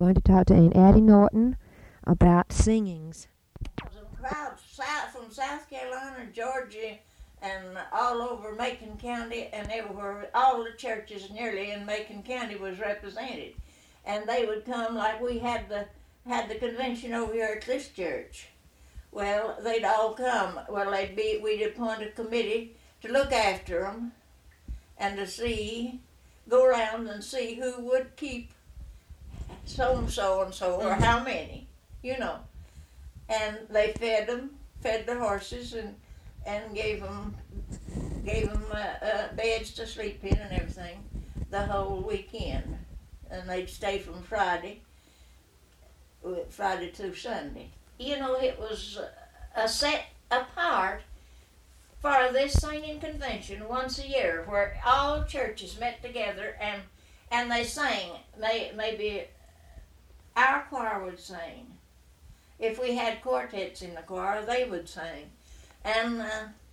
going to talk to Aunt Addie Norton about singings. A crowd from South Carolina, Georgia, and all over Macon County and everywhere. All the churches nearly in Macon County was represented, and they would come like we had the convention over here at this church. Well, they'd all come. Well, we'd appoint a committee to look after them and to go around and see who would keep so and so or how many, And they fed the horses and gave them beds to sleep in and everything the whole weekend. And they'd stay from Friday to Sunday. It was a set apart for this singing convention once a year where all churches met together and they sang. Maybe our choir would sing. If we had quartets in the choir, they would sing. And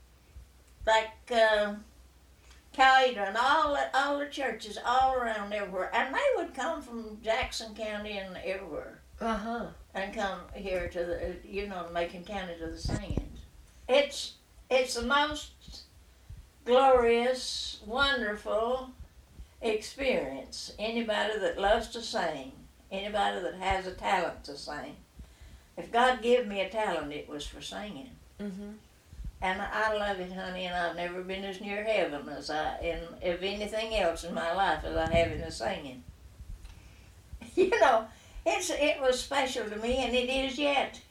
Coweta and all the churches all around everywhere. And they would come from Jackson County and everywhere. And come here to the, Macon County to the singings. It's the most glorious, wonderful experience. Anybody that loves to sing, anybody that has a talent to sing. If God gave me a talent, it was for singing. Mm-hmm. And I love it, honey, and I've never been as near heaven of anything else in my life as I have in the singing. It was special to me, and it is yet.